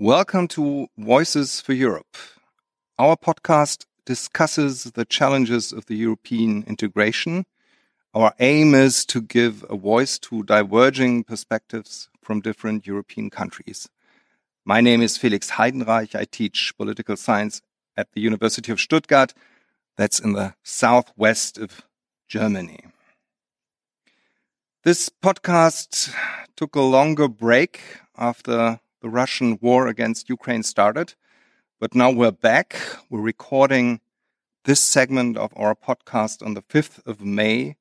Welcome to Voices for Europe. Our podcast discusses the challenges of the European integration. Our aim is to give a voice to diverging perspectives from different European countries. My name is Felix Heidenreich. I teach political science at the University of Stuttgart. That's in the southwest of Germany. This podcast took a longer break after the Russian war against Ukraine started, but now we're back. We're recording this segment of our podcast on the 5th of May,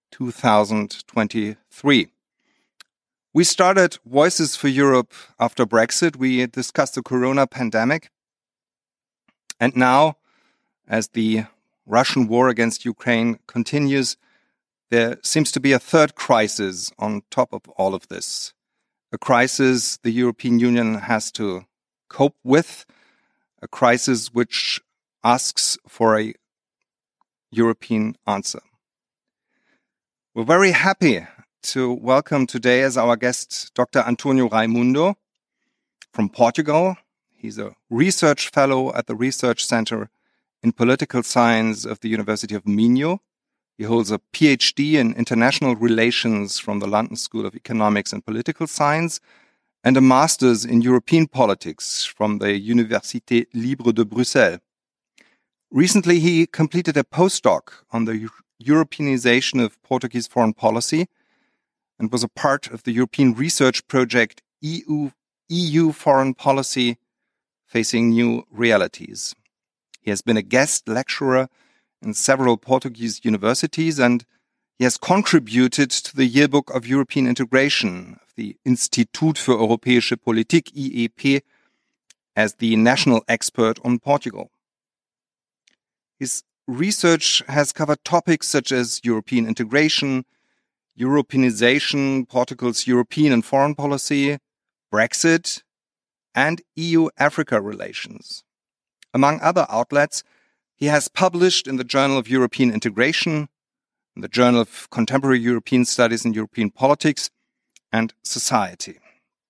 2023. We started Voices for Europe after Brexit. We discussed the corona pandemic. And now, as the Russian war against Ukraine continues, there seems to be a third crisis on top of all of this. A crisis the European Union has to cope with, a crisis which asks for a European answer. We're very happy to welcome today as our guest Dr. António Raimundo from Portugal. He's a research fellow at the Research Center in Political Science of the University of Minho. He holds a PhD in International Relations from the London School of Economics and Political Science and a master's in European Politics from the Université Libre de Bruxelles. Recently, he completed a postdoc on the Europeanization of Portuguese foreign policy and was a part of the European research project EU Foreign Policy Facing New Realities. He has been a guest lecturer in several Portuguese universities, and he has contributed to the Yearbook of European Integration of the Institut für Europäische Politik, IEP, as the national expert on Portugal. His research has covered topics such as European integration, Europeanization, Portugal's European and foreign policy, Brexit, and EU-Africa relations. Among other outlets, he has published in the Journal of European Integration, in the Journal of Contemporary European Studies and European Politics and Society.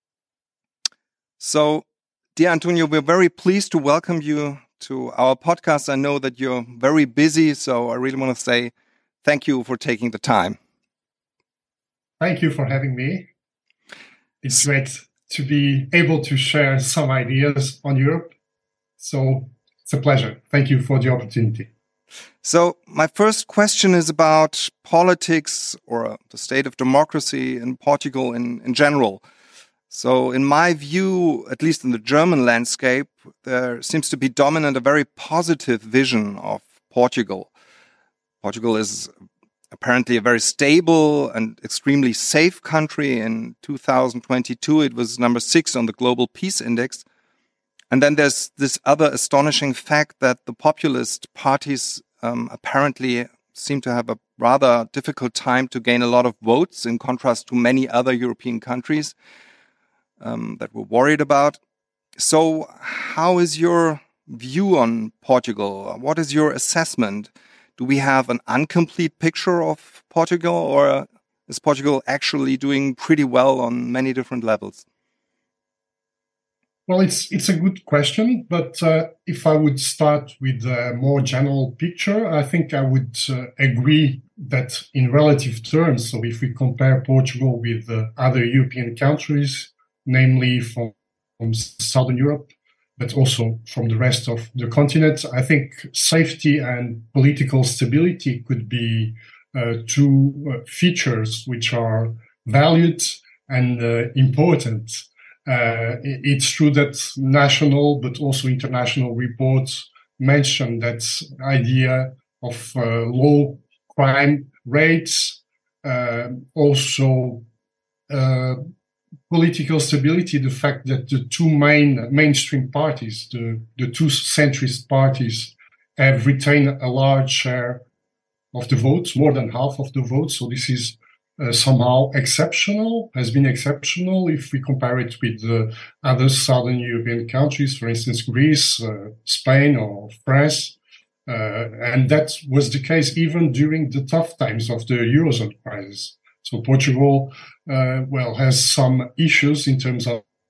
So, dear António, we're very pleased to welcome you to our podcast. I know that you're very busy, so I really want to say thank you for taking the time. Thank you for having me. It's great to be able to share some ideas on Europe. So, it's a pleasure. Thank you for the opportunity. So my first question is about politics or the state of democracy in Portugal in general. So in my view, at least in the German landscape, there seems to be dominant a very positive vision of Portugal. Portugal is apparently a very stable and extremely safe country. In 2022, it was number 6 on the Global Peace Index. And then there's this other astonishing fact that the populist parties apparently seem to have a rather difficult time to gain a lot of votes in contrast to many other European countries that we're worried about. So how is your view on Portugal? What is your assessment? Do we have an incomplete picture of Portugal, or is Portugal actually doing pretty well on many different levels? Well, it's a good question, but if I would start with a more general picture, I think I would agree that in relative terms, so if we compare Portugal with other European countries, namely from Southern Europe, but also from the rest of the continent, I think safety and political stability could be two features which are valued and important. It's true that national but also international reports mention that idea of low crime rates, also political stability, the fact that the two mainstream parties, the two centrist parties, have retained a large share of the votes, more than half of the votes. So this is somehow exceptional, has been exceptional if we compare it with other southern European countries, for instance, Greece, Spain or France. And that was the case even during the tough times of the Eurozone crisis. So Portugal, has some issues in terms of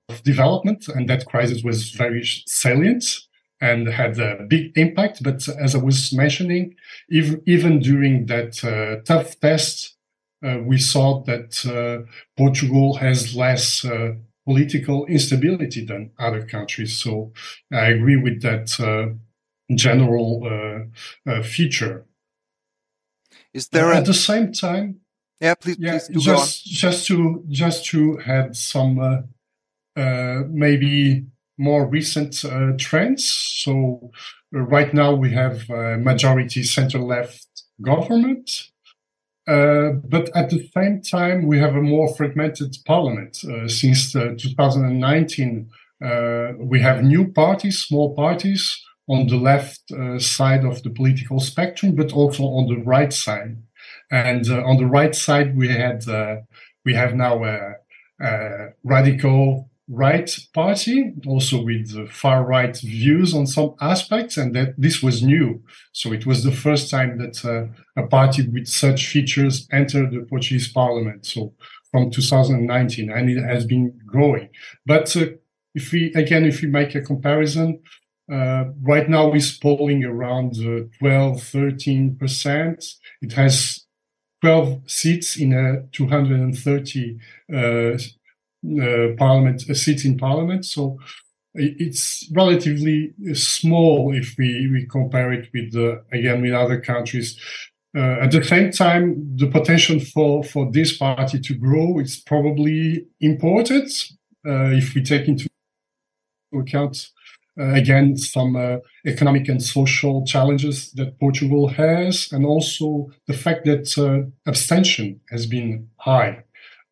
development, and that crisis was very salient and had a big impact. But as I was mentioning, even during that tough test, we saw that Portugal has less political instability than other countries. So I agree with that general feature. Is there at the same time? Yeah, please do go on. Just to add some maybe more recent trends. So right now we have a majority center-left government, but at the same time we have a more fragmented parliament. Since 2019, we have new parties, small parties on the left side of the political spectrum, but also on the right side. And on the right side, we have now a radical right party, also with far right views on some aspects, and that this was new. So it was the first time that a party with such features entered the Portuguese parliament. So from 2019, and it has been growing. But if we make a comparison, right now it's polling around 12-13%. It has 12 seats in a 230 parliament seats in parliament. So it's relatively small if we compare it with with other countries. At the same time, the potential for this party to grow is probably important if we take into account again some economic and social challenges that Portugal has, and also the fact that abstention has been high.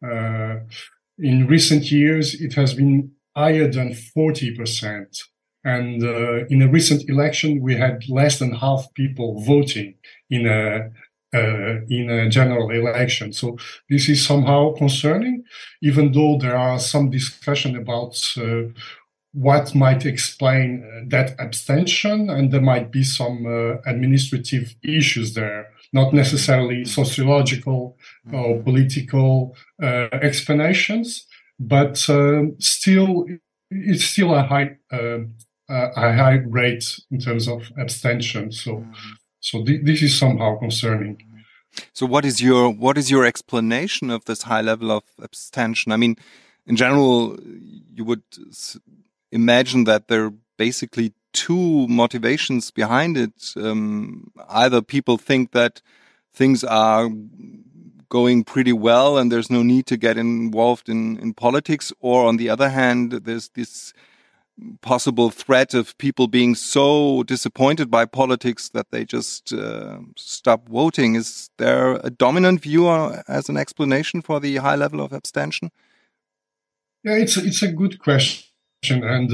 In recent years, it has been higher than 40%. And in a recent election, we had less than half people voting in a general election. So this is somehow concerning, even though there are some discussion about what might explain that abstention, and there might be some administrative issues there, not necessarily sociological or political explanations, but it's still a high rate in terms of abstention. So this is somehow concerning. So what is your explanation of this high level of abstention? I mean, in general, you would imagine that there are basically two motivations behind it. Either people think that things are going pretty well and there's no need to get involved in politics, or on the other hand, there's this possible threat of people being so disappointed by politics that they just stop voting. Is there a dominant view as an explanation for the high level of abstention? Yeah, it's a good question. And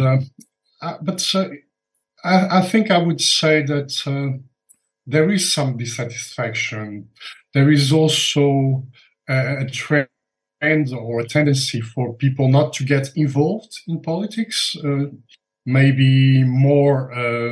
I think I would say that there is some dissatisfaction. There is also a trend or a tendency for people not to get involved in politics, maybe more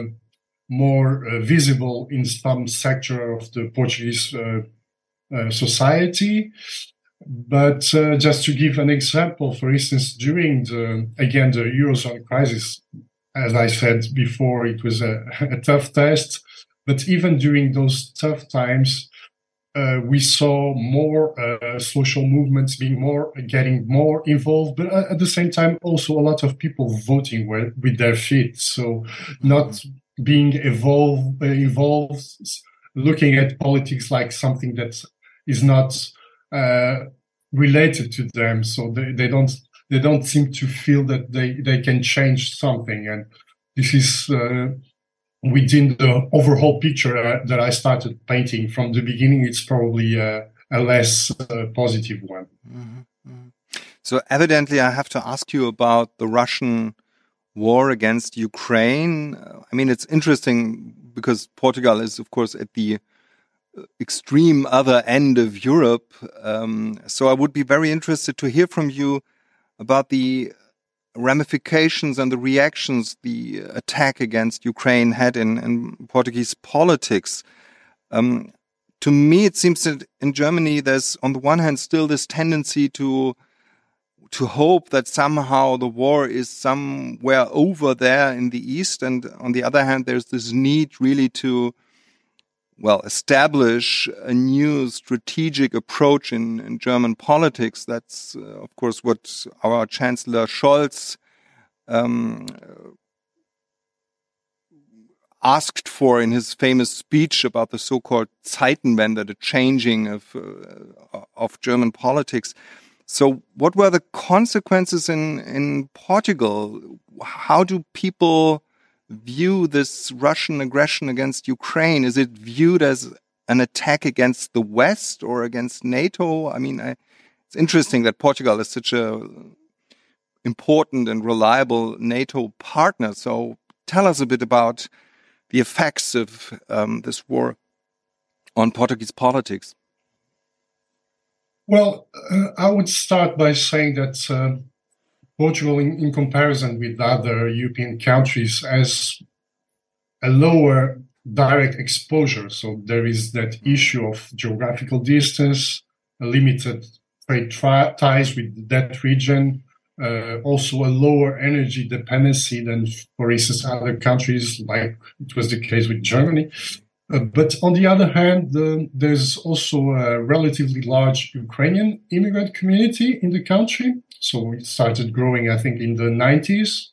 visible in some sector of the Portuguese society. But just to give an example, for instance, during the Eurozone crisis, as I said before, it was a tough test. But even during those tough times, we saw more social movements getting more involved, but at the same time, also a lot of people voting with their feet. So not being involved, looking at politics like something that is not related to them. So they don't seem to feel that they can change something. And this is within the overall picture that I started painting from the beginning. It's probably a less positive one. Mm-hmm. So evidently I have to ask you about the Russian war against Ukraine. I mean, it's interesting because Portugal is, of course, at the extreme other end of Europe. So I would be very interested to hear from you about the ramifications and the reactions the attack against Ukraine had in Portuguese politics. To me, it seems that in Germany, there's on the one hand still this tendency to to hope that somehow the war is somewhere over there in the east, and on the other hand, there's this need really to, well, establish a new strategic approach in German politics. That's, of course, what our Chancellor Scholz asked for in his famous speech about the so-called Zeitenwende, the changing of German politics. So what were the consequences in Portugal? How do people view this Russian aggression against Ukraine? Is it viewed as an attack against the West or against NATO? I mean, it's interesting that Portugal is such a important and reliable NATO partner. So tell us a bit about the effects of this war on Portuguese politics. Well, I would start by saying that Portugal, in comparison with other European countries, has a lower direct exposure. So there is that issue of geographical distance, limited trade ties with that region, also a lower energy dependency than, for instance, other countries, like it was the case with Germany. But on the other hand, there's also a relatively large Ukrainian immigrant community in the country. So it started growing, I think, in the 90s.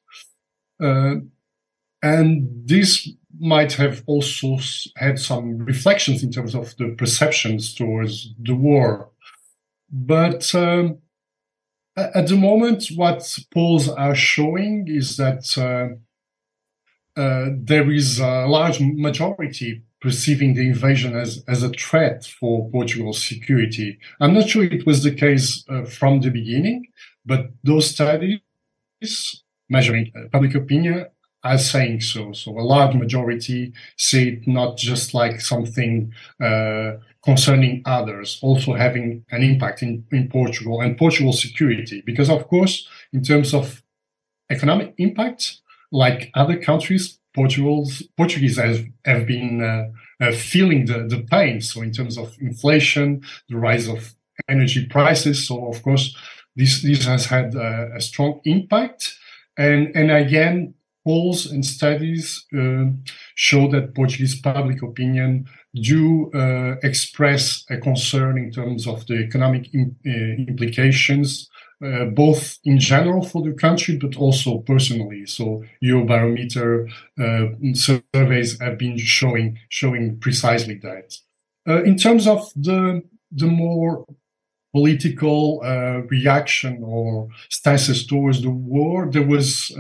And this might have also had some reflections in terms of the perceptions towards the war. But at the moment, what polls are showing is that there is a large majority perceiving the invasion as a threat for Portugal's security. I'm not sure it was the case from the beginning, but those studies measuring public opinion are saying so. So a large majority see it not just like something concerning others, also having an impact in Portugal and Portugal's security. Because, of course, in terms of economic impact, like other countries, Portuguese have been feeling the pain. So in terms of inflation, the rise of energy prices. So of course, this has had a strong impact. And again, polls and studies show that Portuguese public opinion do express a concern in terms of the economic implications, both in general for the country, but also personally. So Eurobarometer surveys have been showing precisely that. In terms of the more political reaction or stances towards the war, there was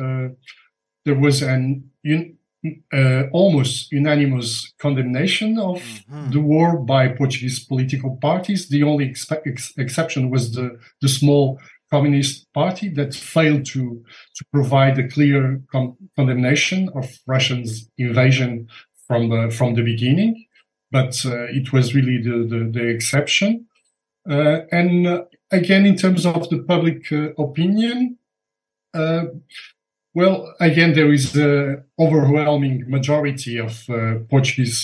an almost unanimous condemnation of the war by Portuguese political parties. The only exception was the small Communist Party that failed to provide a clear condemnation of Russia's invasion from the beginning, but it was really the exception. And again, in terms of the public opinion, well, again, there is the overwhelming majority of Portuguese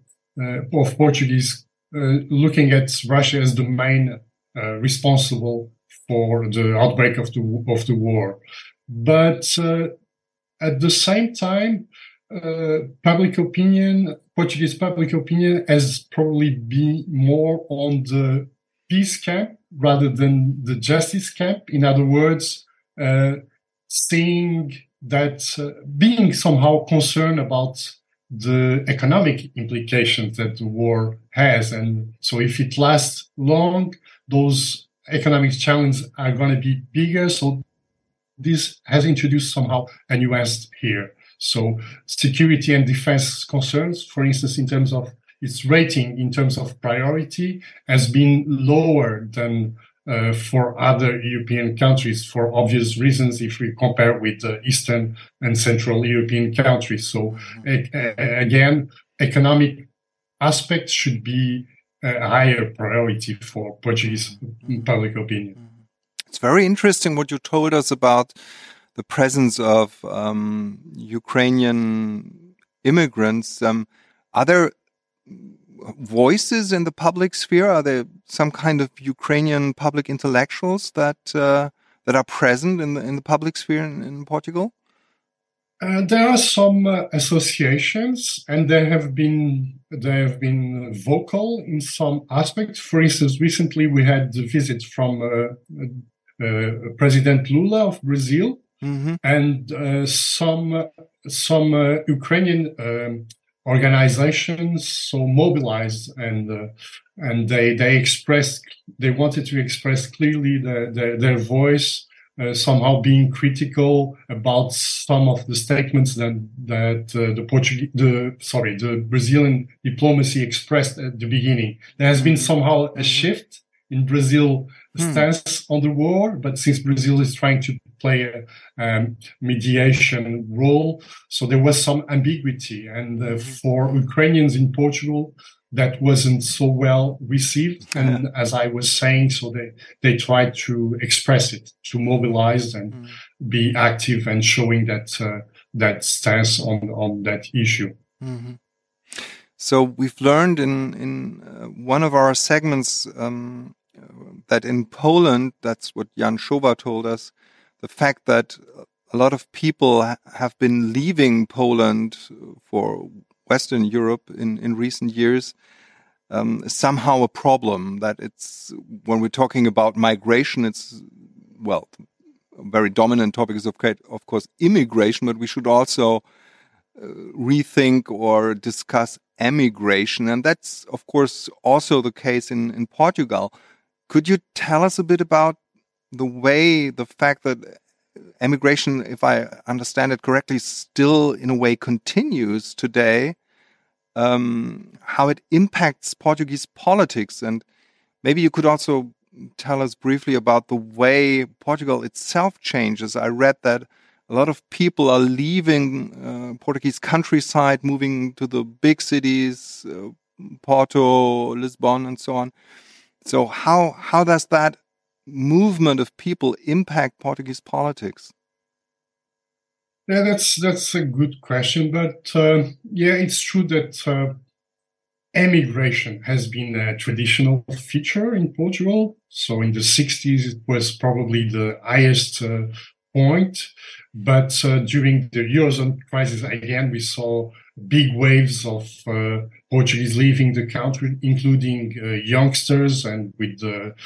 looking at Russia as the main responsible for the outbreak of the war. But at the same time, Portuguese public opinion has probably been more on the peace camp rather than the justice camp. In other words, seeing that being somehow concerned about the economic implications that the war has. And so if it lasts long, those economic challenges are going to be bigger. So this has introduced somehow a nuance here. So security and defense concerns, for instance, in terms of its rating, in terms of priority, has been lower than for other European countries for obvious reasons if we compare with Eastern and Central European countries. So again, economic aspects should be a higher priority for Portuguese public opinion. It's very interesting what you told us about the presence of Ukrainian immigrants. Are there voices in the public sphere? Are there some kind of Ukrainian public intellectuals that that are present in the public sphere in Portugal? There are some associations, and they have been vocal in some aspects. For instance, recently we had the visit from President Lula of Brazil, and some Ukrainian organizations so mobilized, and they wanted to express clearly their voice. Somehow being critical about some of the statements that the Brazilian diplomacy expressed at the beginning. There has been somehow a shift in Brazil's stance on the war, but since Brazil is trying to play a mediation role, so there was some ambiguity. And for Ukrainians in Portugal, that wasn't so well received. And as I was saying, so they tried to express it, to mobilize and be active and showing that stance on that issue. Mm-hmm. So we've learned in one of our segments that in Poland, that's what Jan Schowa told us, the fact that a lot of people have been leaving Poland for Western Europe in recent years is somehow a problem. That it's, when we're talking about migration, it's, well, a very dominant topic is of course immigration, but we should also rethink or discuss emigration. And that's of course also the case in Portugal. Could you tell us a bit about the fact that emigration, if I understand it correctly, still in a way continues today, how it impacts Portuguese politics? And maybe you could also tell us briefly about the way Portugal itself changes. I read that a lot of people are leaving Portuguese countryside, moving to the big cities, Porto, Lisbon, and so on. So how does that movement of people impact Portuguese politics? Yeah, that's a good question, but it's true that emigration has been a traditional feature in Portugal. So in the 60s, it was probably the highest point, but during the Eurozone crisis, again, we saw big waves of Portuguese leaving the country, including youngsters, and with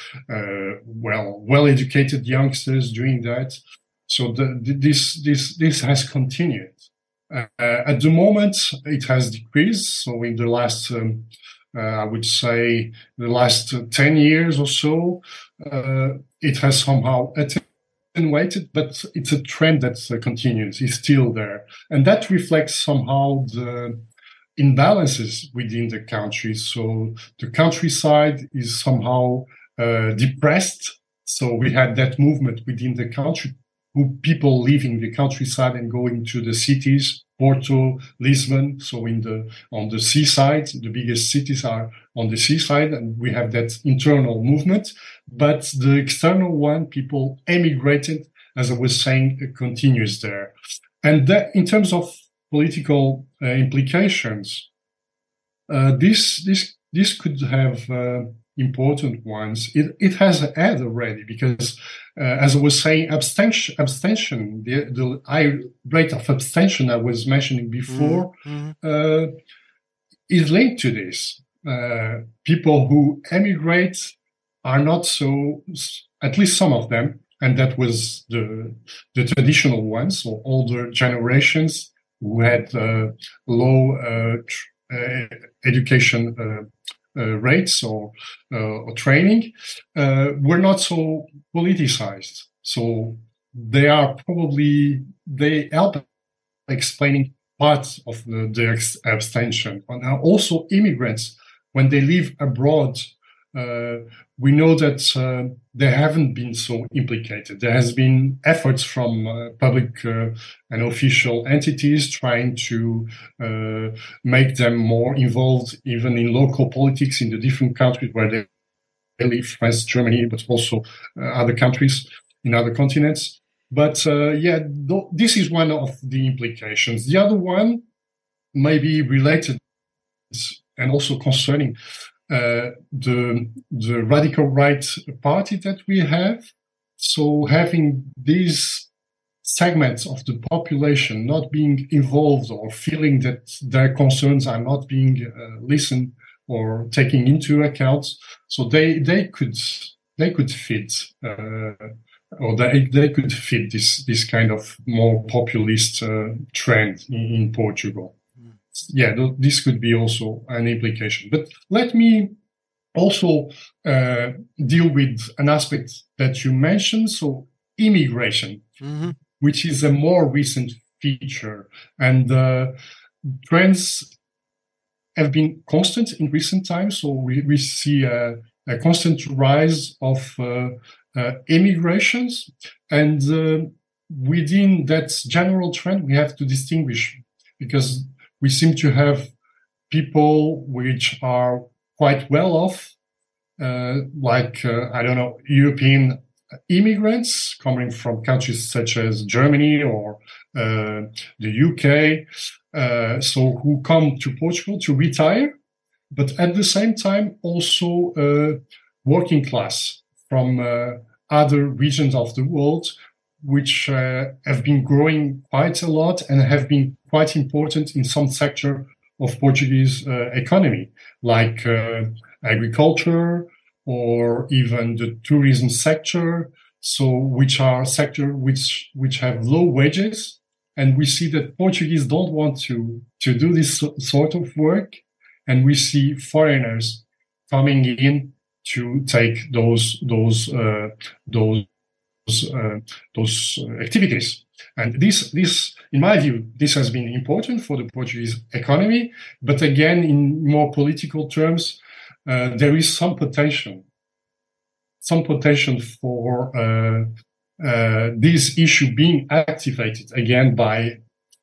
well-educated youngsters doing that. So this has continued. At the moment, it has decreased. So in the last, I would say, the last 10 years or so, it has somehow attenuated, but it's a trend that continues. It's still there, and that reflects somehow the imbalances within the country. So the countryside is somehow depressed. So we had that movement within the country, people leaving the countryside and going to the cities, Porto, Lisbon. So on the seaside, the biggest cities are on the seaside, and we have that internal movement. But the external one, people emigrated, as I was saying, continues there. And that, in terms of political implications, this could have important ones. It has had already, because as I was saying, abstention, the high rate of abstention I was mentioning before, is linked to this. People who emigrate are not so, at least some of them, and that was the traditional ones, so older generations who had low education rates or training, were not so politicized. So they help explaining part of their abstention. And also immigrants, when they live abroad, we know that they haven't been so implicated. There has been efforts from public and official entities trying to make them more involved even in local politics in the different countries where they live, France, Germany, but also other countries in other continents. But this is one of the implications. The other one may be related and also concerning the radical right party that we have. So having these segments of the population not being involved or feeling that their concerns are not being listened or taken into account, so they could fit or they could fit this kind of more populist trend in Portugal. Yeah, this could be also an implication. But let me also deal with an aspect that you mentioned, so immigration, which is a more recent feature. And trends have been constant in recent times. So we see a constant rise of immigrations. And within that general trend, we have to distinguish, because we seem to have people which are quite well off, European immigrants coming from countries such as Germany or the UK, so who come to Portugal to retire, but at the same time also working class from other regions of the world, which have been growing quite a lot and have been quite important in some sector of Portuguese economy, like agriculture or even the tourism sector. So, which are sector which have low wages, and we see that Portuguese don't want to do this sort of work, and we see foreigners coming in to take those activities. And this, in my view, this has been important for the Portuguese economy. But again, in more political terms, there is some potential for this issue being activated again by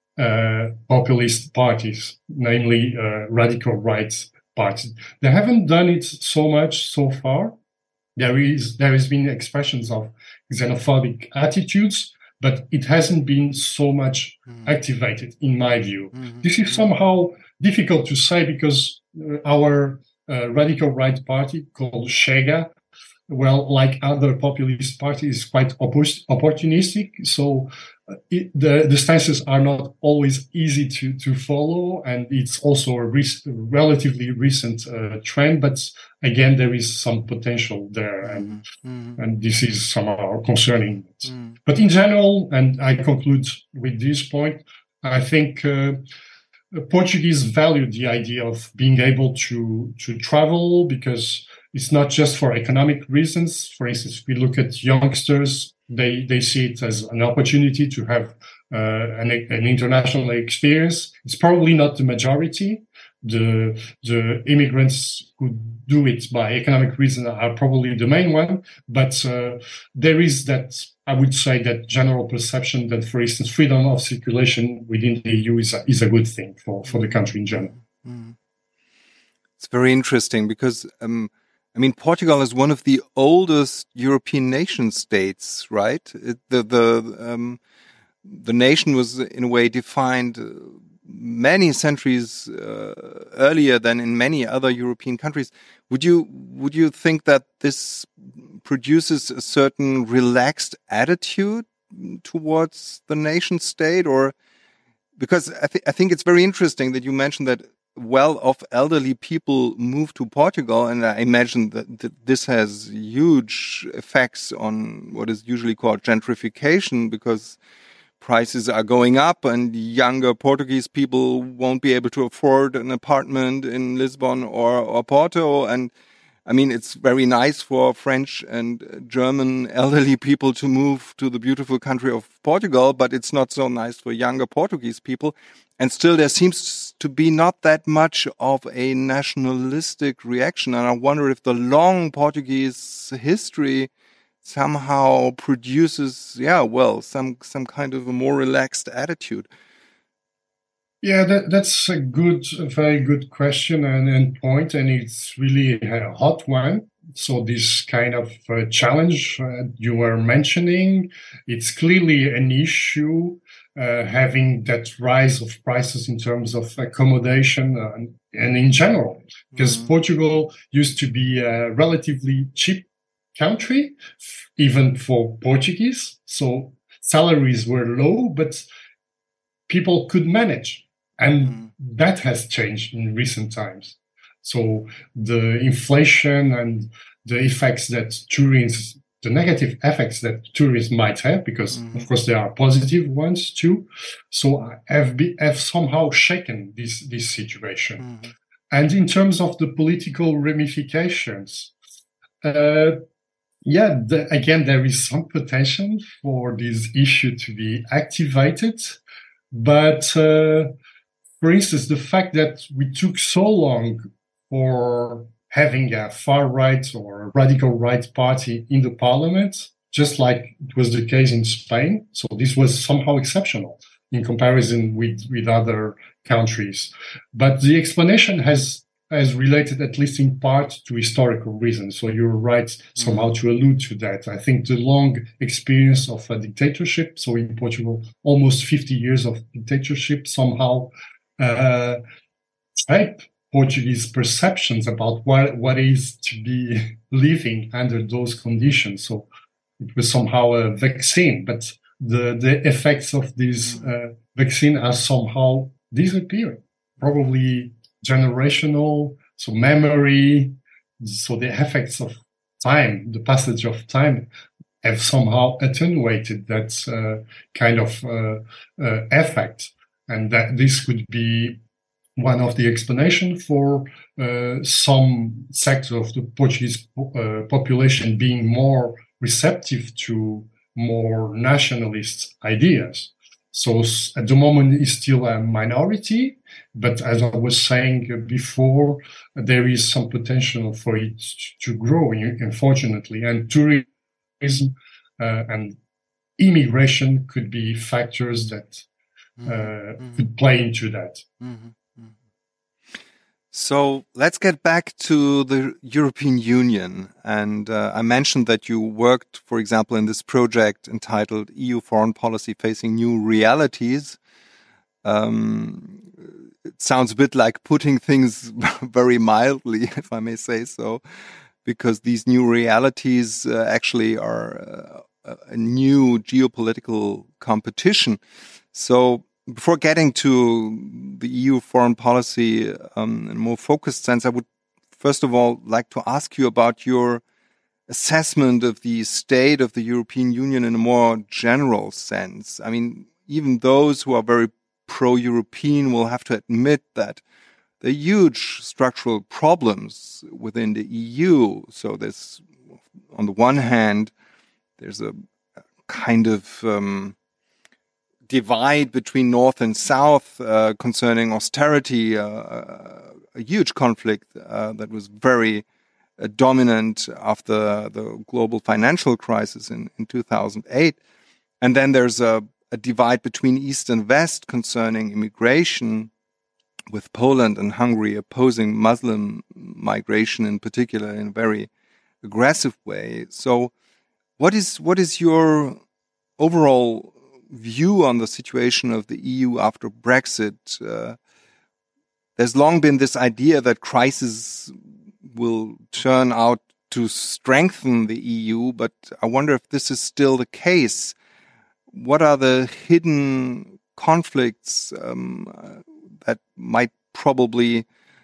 populist parties, namely radical rights parties. They haven't done it so much so far. There has been expressions of xenophobic attitudes, but it hasn't been so much activated, in my view. This is somehow difficult to say, because our radical right party called Chega, well, like other populist parties, is quite opportunistic. So the stances are not always easy to follow, and it's also a relatively recent trend. But again, there is some potential there, and this is somehow concerning. But in general, and I conclude with this point, I think Portuguese value the idea of being able to travel, because it's not just for economic reasons. For instance, if we look at youngsters, they see it as an opportunity to have an international experience. It's probably not the majority. The immigrants who do it by economic reason are probably the main one. But there is that, I would say, that general perception that, for instance, freedom of circulation within the EU is a good thing for the country in general. It's very interesting, because Portugal is one of the oldest European nation states, right? The nation was in a way defined many centuries earlier than in many other European countries. Would you think that this produces a certain relaxed attitude towards the nation state, or because I think it's very interesting that you mentioned that well-off elderly people move to Portugal, and I imagine that this has huge effects on what is usually called gentrification, because prices are going up and younger Portuguese people won't be able to afford an apartment in Lisbon or Porto. And I mean, it's very nice for French and German elderly people to move to the beautiful country of Portugal, but it's not so nice for younger Portuguese people. And still, there seems to be not that much of a nationalistic reaction. And I wonder if the long Portuguese history somehow produces, some kind of a more relaxed attitude. Yeah, that's a very good question and point, and it's really a hot one. So this kind of challenge you were mentioning, it's clearly an issue, having that rise of prices in terms of accommodation and in general, because Portugal used to be a relatively cheap country, even for Portuguese. So salaries were low, but people could manage. And that has changed in recent times. So the inflation and the effects that tourism, the negative effects that tourism might have, because of course there are positive ones too. So have somehow shaken this situation. And in terms of the political ramifications, again, there is some potential for this issue to be activated. But for instance, the fact that we took so long for having a far-right or radical right party in the parliament, just like it was the case in Spain. So this was somehow exceptional in comparison with other countries. But the explanation has related, at least in part, to historical reasons. So you're right somehow to allude to that. I think the long experience of a dictatorship, so in Portugal, almost 50 years of dictatorship, somehow shape Portuguese perceptions about what is to be living under those conditions. So it was somehow a vaccine, but the effects of this vaccine are somehow disappearing, probably generational, so memory, so the effects of time, the passage of time, have somehow attenuated that kind of effect, and that this could be one of the explanations for some sector of the Portuguese population being more receptive to more nationalist ideas. So at the moment, it's still a minority, but as I was saying before, there is some potential for it to grow, unfortunately. And tourism and immigration could be factors that could play into that. So let's get back to the European Union. And I mentioned that you worked, for example, in this project entitled EU Foreign Policy Facing New Realities. It sounds a bit like putting things very mildly, if I may say so, because these new realities actually are a new geopolitical competition. So before getting to the EU foreign policy in a more focused sense, I would first of all like to ask you about your assessment of the state of the European Union in a more general sense. I mean, even those who are very pro-European will have to admit that there are huge structural problems within the EU. So there's, on the one hand, there's a kind of divide between North and South concerning austerity, a huge conflict that was very dominant after the global financial crisis in 2008. And then there's a divide between East and West concerning immigration, with Poland and Hungary opposing Muslim migration in particular in a very aggressive way. So what is your overall view on the situation of the EU after Brexit? There's long been this idea that crisis will turn out to strengthen the EU, but I wonder if this is still the case. What are the hidden conflicts that might probably,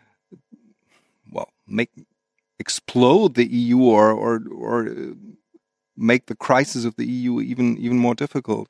explode the EU or make the crisis of the EU even more difficult?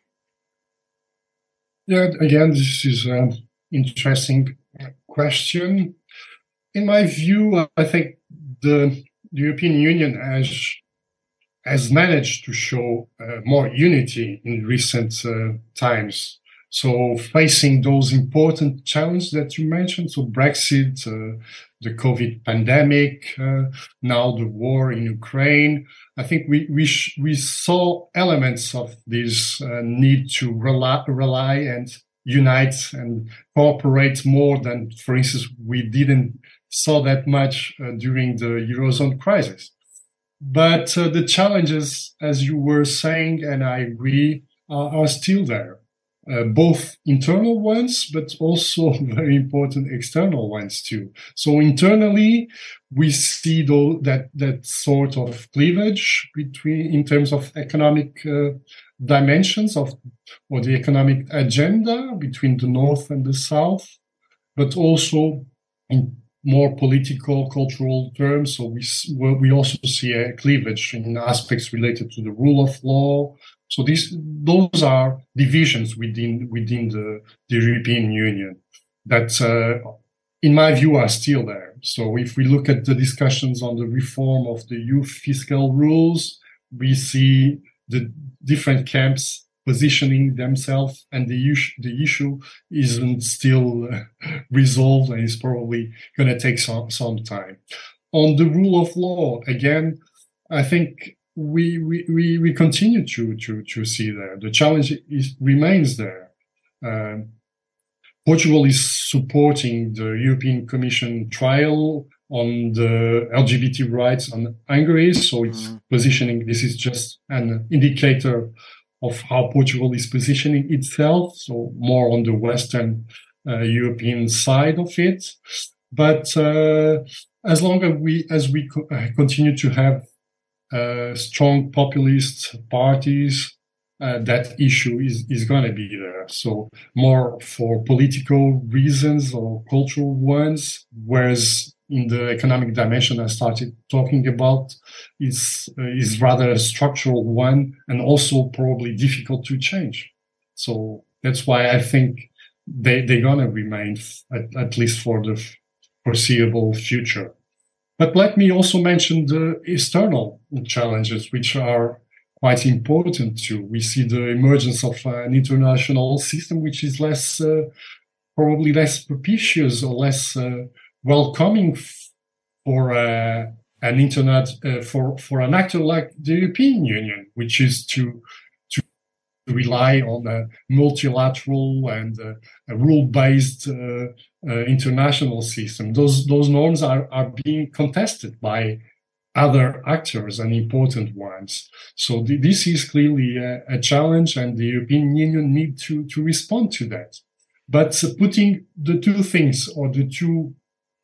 Yeah, again, this is an interesting question. In my view, I think the European Union has managed to show more unity in recent times. So facing those important challenges that you mentioned, so Brexit, the COVID pandemic, now the war in Ukraine, I think we saw elements of this need to rely and unite and cooperate more than, for instance, we didn't saw that much during the Eurozone crisis. But the challenges, as you were saying, and I agree, are still there. both internal ones, but also very important external ones too. So internally, we see that sort of cleavage between, in terms of economic dimensions or the economic agenda between the North and the South, but also in more political, cultural terms. So we also see a cleavage in aspects related to the rule of law. So those are divisions within the European Union that, in my view, are still there. So if we look at the discussions on the reform of the EU fiscal rules, we see the different camps positioning themselves, and the issue isn't still resolved, and it's probably going to take some time. On the rule of law, again, I think we continue to see there. The challenge remains there. Portugal is supporting the European Commission trial on the LGBT rights on Hungary, so it's positioning. This is just an indicator of how Portugal is positioning itself, so more on the Western European side of it. But as long as we continue to have strong populist parties, that issue is going to be there. So more for political reasons or cultural ones, whereas in the economic dimension I started talking about is rather a structural one, and also probably difficult to change. So that's why I think they're going to remain at least for the foreseeable future. But let me also mention the external challenges, which are quite important too. We see the emergence of an international system which is probably less propitious or less welcoming for an actor like the European Union, which is to rely on a multilateral and a rule-based international system. Those norms are being contested by other actors and important ones. So this is clearly a challenge, and the European Union need to respond to that. But putting the two things or the two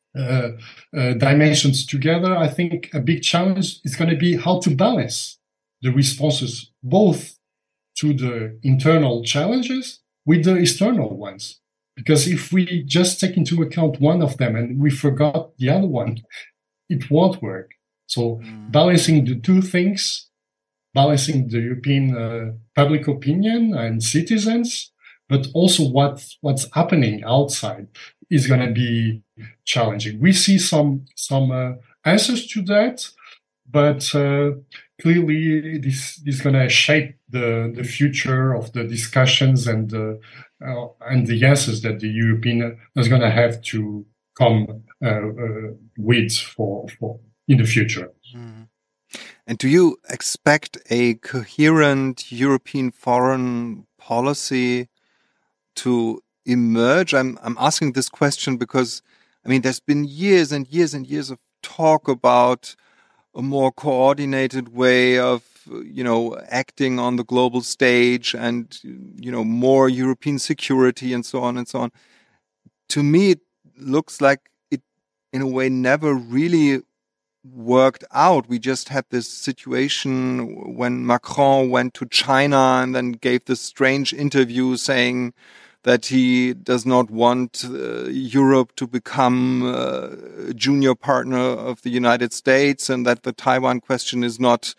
dimensions together, I think a big challenge is going to be how to balance the responses both to the internal challenges with the external ones. Because if we just take into account one of them and we forgot the other one, it won't work. So balancing the two things, balancing the European public opinion and citizens, but also what's happening outside is going to be challenging. We see some answers to that, but clearly this is going to shape the future of the discussions and the answers that the European is going to have to come with for in the future. And do you expect a coherent European foreign policy to emerge? I'm asking this question because, I mean, there's been years and years and years of talk about a more coordinated way of, acting on the global stage and, more European security and so on and so on. To me, it looks like it, in a way, never really worked out. We just had this situation when Macron went to China and then gave this strange interview saying that he does not want Europe to become a junior partner of the United States, and that the Taiwan question is not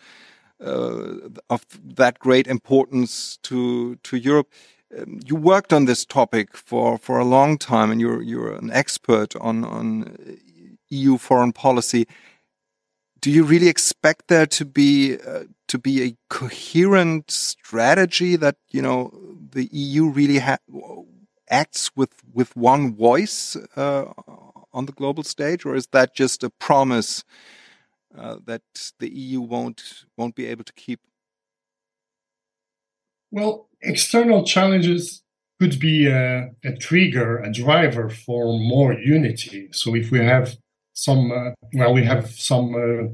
of that great importance to Europe. You worked on this topic for a long time, and you're an expert on EU foreign policy. Do you really expect there to be a coherent strategy that the EU really acts with one voice on the global stage, or is that just a promise that the EU won't be able to keep? Well, external challenges could be a trigger, a driver for more unity. So if we have some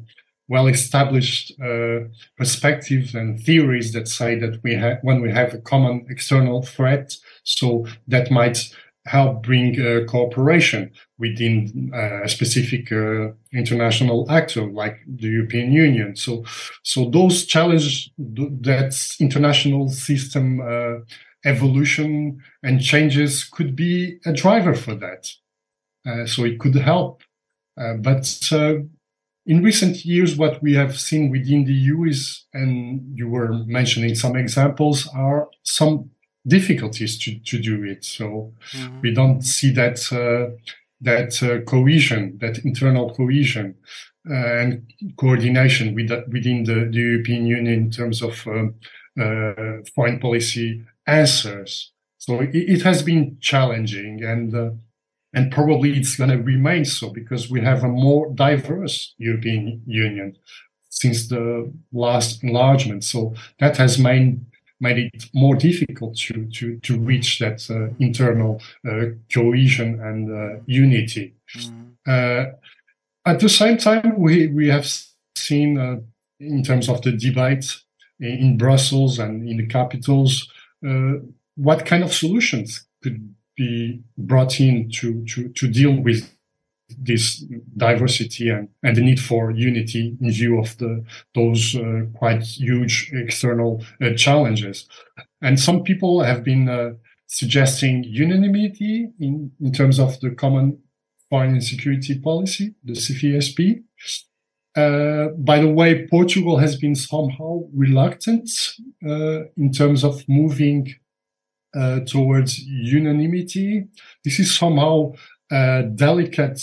well-established perspectives and theories that say that when we have a common external threat, so that might help bring cooperation within a specific international actor like the European Union. So those challenge that international system evolution and changes could be a driver for that. So it could help. But in recent years, what we have seen within the EU is, and you were mentioning some examples, are some difficulties to do it. So we don't see that cohesion, that internal cohesion and coordination within the European Union in terms of foreign policy answers. So it has been challenging, and probably it's going to remain so because we have a more diverse European Union since the last enlargement. So that has made it more difficult to reach that internal cohesion and unity. At the same time, we have seen in terms of the debate in Brussels and in the capitals, what kind of solutions could be brought in to deal with this diversity and the need for unity in view of those quite huge external challenges. And some people have been suggesting unanimity in terms of the common foreign and security policy, the CFSP. By the way, Portugal has been somehow reluctant in terms of moving towards unanimity. This is somehow a delicate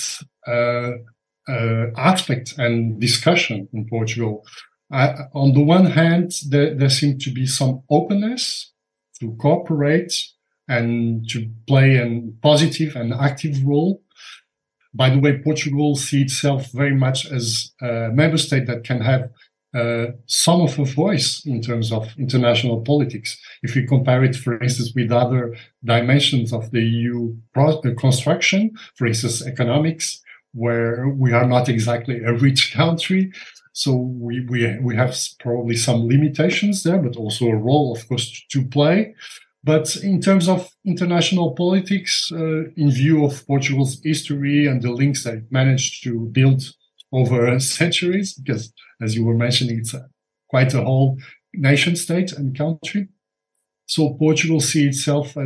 aspect and discussion in Portugal. On the one hand, there seems to be some openness to cooperate and to play a positive and active role. By the way, Portugal sees itself very much as a member state that can have some of a voice in terms of international politics. If we compare it, for instance, with other dimensions of the EU construction, for instance, economics, where we are not exactly a rich country. So we have probably some limitations there, but also a role, of course, to play. But in terms of international politics, in view of Portugal's history and the links that it managed to build over centuries, because as you were mentioning, it's quite a whole nation state and country. So Portugal see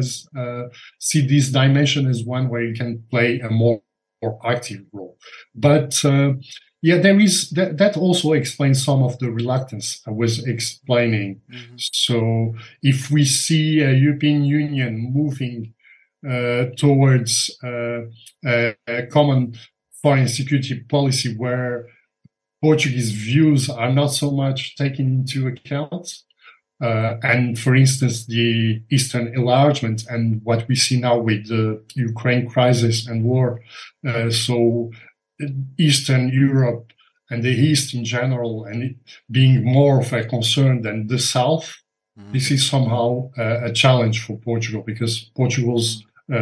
this dimension as one where it can play a more active role. But there is that also explains some of the reluctance I was explaining. So if we see a European Union moving towards a common foreign security policy where Portuguese views are not so much taken into account, and for instance, the Eastern enlargement and what we see now with the Ukraine crisis and war, so Eastern Europe and the East in general, and it being more of a concern than the South, this is somehow a challenge for Portugal because Portugal's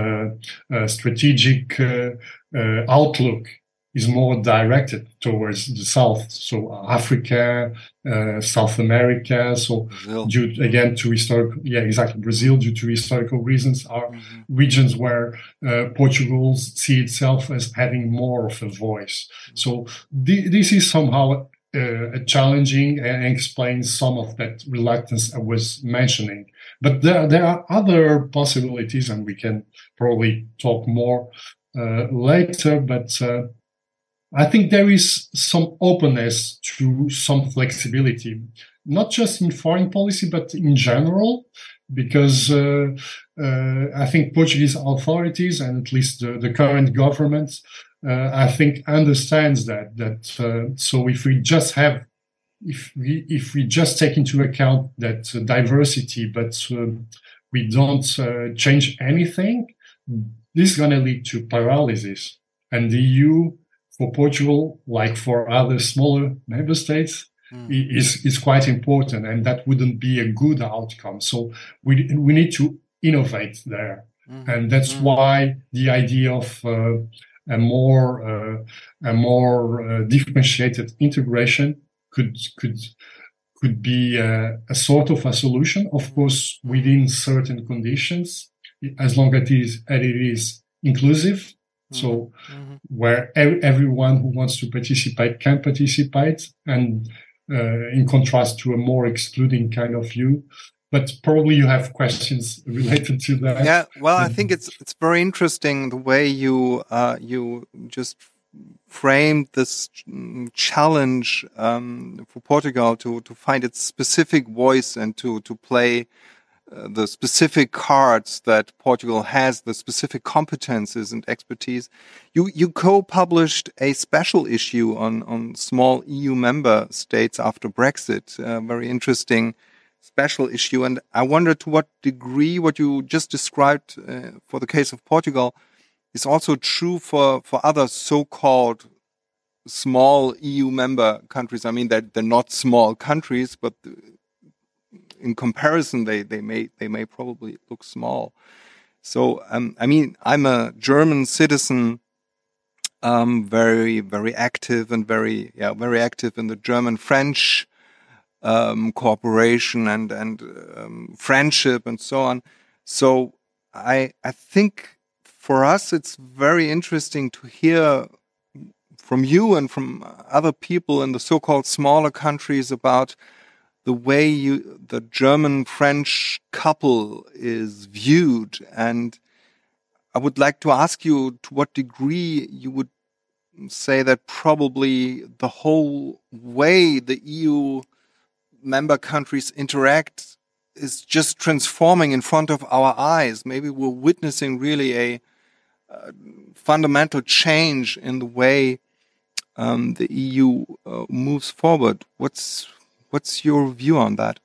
strategic outlook is more directed towards the South, so Africa, South America. So due again to Brazil, due to historical reasons, are regions where Portugal sees itself as having more of a voice. So this is somehow challenging and explains some of that reluctance I was mentioning. But there are other possibilities, and we can probably talk more later. But I think there is some openness to some flexibility, not just in foreign policy, but in general, because I think Portuguese authorities, and at least the current government, I think understands that. So if we just take into account that diversity, but we don't change anything, this is going to lead to paralysis. And the EU, for Portugal, like for other smaller member states, is quite important, and that wouldn't be a good outcome. So we need to innovate there, and that's why the idea of differentiated integration could be a sort of a solution, of course, within certain conditions, as long as it is inclusive. So where everyone who wants to participate can participate, and in contrast to a more excluding kind of view. But probably you have questions related to that. Yeah, well, I think it's very interesting the way you just framed this challenge for Portugal to find its specific voice and to play the specific cards that Portugal has, the specific competences and expertise. You co-published a special issue on small EU member states after Brexit, a very interesting special issue. And I wonder to what degree what you just described for the case of Portugal is also true for other so-called small EU member countries. I mean, they're not small countries, but in comparison, they may probably look small. So, I mean, I'm a German citizen, very, very active and very active in the German-French cooperation and friendship and so on. So, I think for us, it's very interesting to hear from you and from other people in the so-called smaller countries about the way the German-French couple is viewed. And I would like to ask you to what degree you would say that probably the whole way the EU member countries interact is just transforming in front of our eyes. Maybe we're witnessing really a fundamental change in the way the EU moves forward. What's your view on that?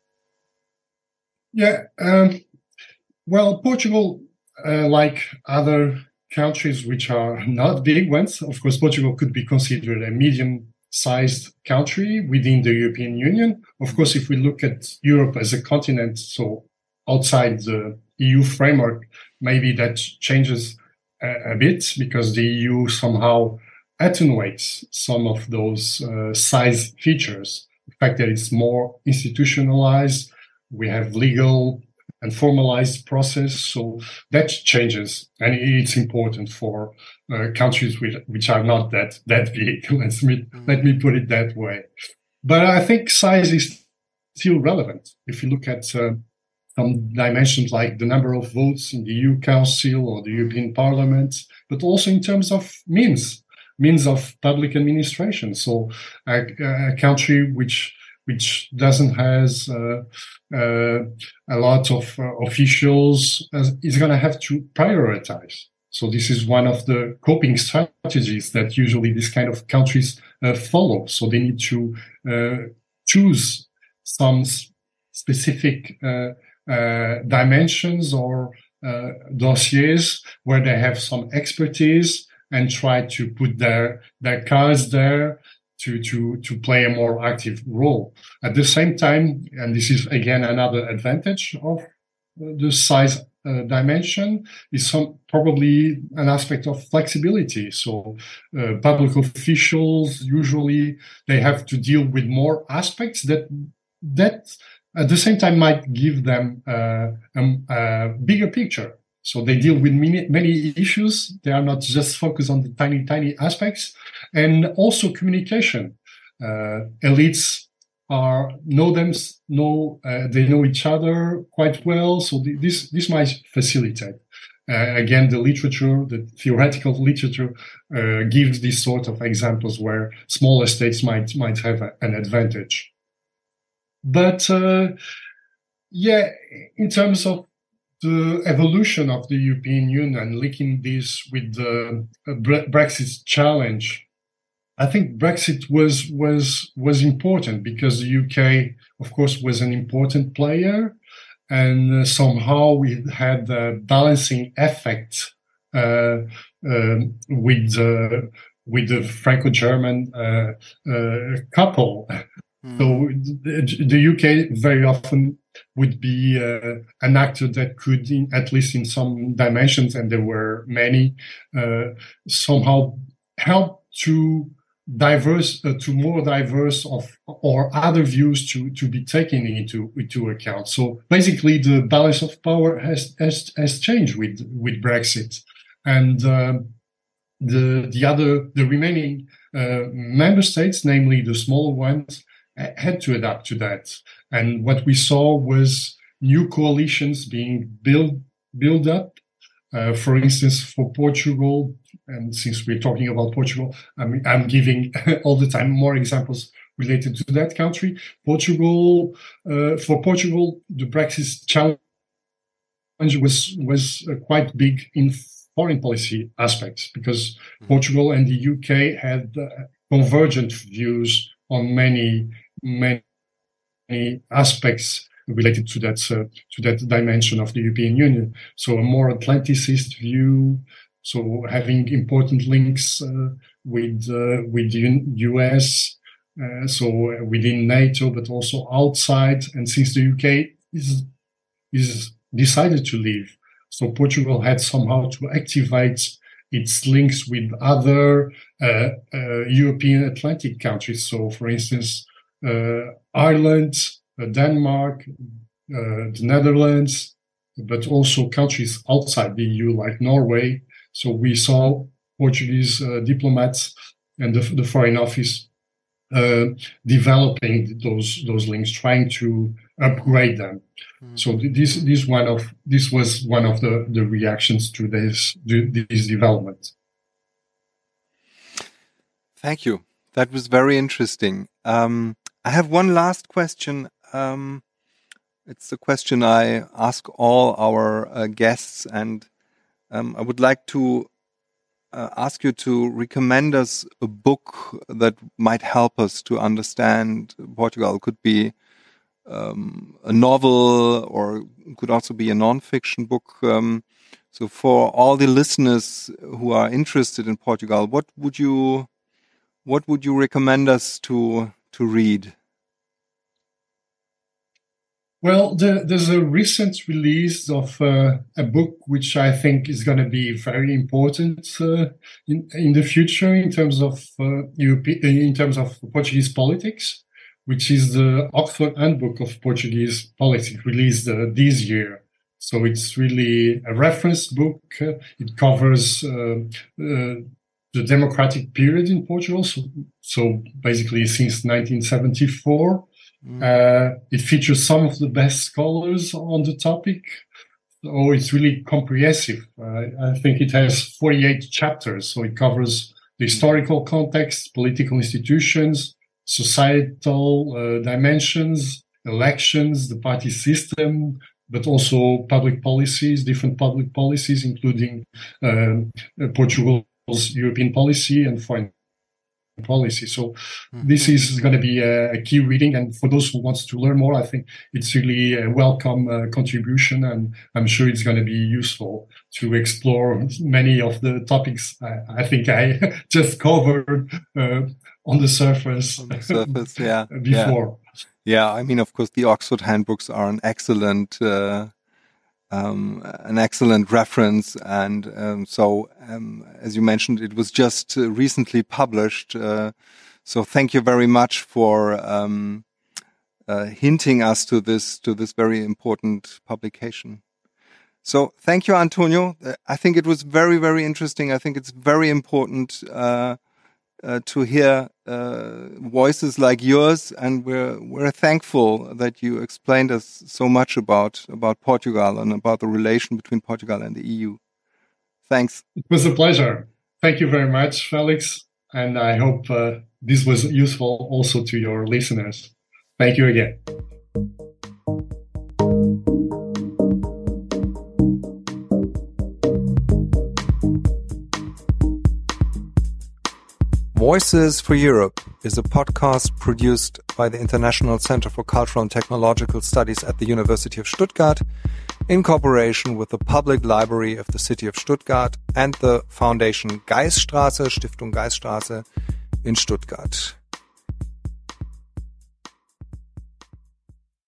Yeah, well, Portugal, like other countries which are not big ones, of course, Portugal could be considered a medium-sized country within the European Union. Of course, if we look at Europe as a continent, so outside the EU framework, maybe that changes a bit because the EU somehow attenuates some of those size features. The fact that it's more institutionalized, we have legal and formalized process, so that changes, and it's important for countries which are not that big. Let me put it that way. But I think size is still relevant. If you look at some dimensions like the number of votes in the EU Council or the European Parliament, but also in terms of means of public administration. So a country which doesn't has a lot of officials is going to have to prioritize. So this is one of the coping strategies that usually these kind of countries follow. So they need to choose some specific dimensions or dossiers where they have some expertise and try to put their cards there to play a more active role. At the same time, and this is again another advantage of the size dimension, is probably an aspect of flexibility. So public officials usually they have to deal with more aspects that at the same time might give them a bigger picture. So they deal with many issues. They are not just focused on the tiny aspects. And also communication. Elites they know each other quite well. So this might facilitate. Again, the theoretical literature gives these sort of examples where smaller states might have an advantage. But in terms of the evolution of the European Union, linking this with the Brexit challenge, I think Brexit was important because the UK, of course, was an important player, and somehow we had a balancing effect with the Franco-German couple. So the UK very often would be an actor that could, at least in some dimensions, and there were many, somehow help to more diverse or other views to be taken into account. So basically, the balance of power has changed with Brexit, and the remaining member states, namely the smaller ones, had to adapt to that. And what we saw was new coalitions being built up. For instance, for Portugal, and since we're talking about Portugal, I'm giving all the time more examples related to that country. For Portugal, the Brexit challenge was quite big in foreign policy aspects, because Portugal and the UK had convergent views on many aspects related to that dimension of the European Union. So a more Atlanticist view, so having important links with the US, so within NATO, but also outside. And since the UK is decided to leave, so Portugal had somehow to activate its links with other European Atlantic countries. So, for instance, Ireland, Denmark, the Netherlands, but also countries outside the EU like Norway. So we saw Portuguese diplomats and the Foreign Office developing those links, trying to upgrade them. So this was one of the reactions to this development. Thank you. That was very interesting. I have one last question. It's a question I ask all our guests, and I would like to ask you to recommend us a book that might help us to understand Portugal. It could be a novel, or could also be a non-fiction book. So for all the listeners who are interested in Portugal, what would you recommend us to read? Well, there's a recent release of a book which I think is going to be very important in the future in terms of Portuguese politics, which is the Oxford Handbook of Portuguese Politics, released this year. So it's really a reference book. It covers the democratic period in Portugal, so basically since 1974. It features some of the best scholars on the topic. So it's really comprehensive. I think it has 48 chapters. So it covers the historical context, political institutions, societal dimensions, elections, the party system, but also public policies, different public policies, including Portugal's European policy and foreign policy. So this is going to be a key reading, and for those who want to learn more, I think it's really a welcome contribution, and I'm sure it's going to be useful to explore many of the topics I think I just covered on the surface. Yeah. Before. Yeah, I mean, of course, the Oxford Handbooks are an excellent reference, and so as you mentioned, it was just recently published. So thank you very much for hinting us to this very important publication. So thank you, Antonio. I think it was very, very interesting. I think it's very important to hear voices like yours, and we're thankful that you explained us so much about Portugal and about the relation between Portugal and the EU. Thanks. It was a pleasure. Thank you very much, Felix, and I hope this was useful also to your listeners. Thank you again. Voices for Europe is a podcast produced by the International Center for Cultural and Technological Studies at the University of Stuttgart in cooperation with the Public Library of the City of Stuttgart and the Foundation Gaisstraße, Stiftung Gaisstraße in Stuttgart.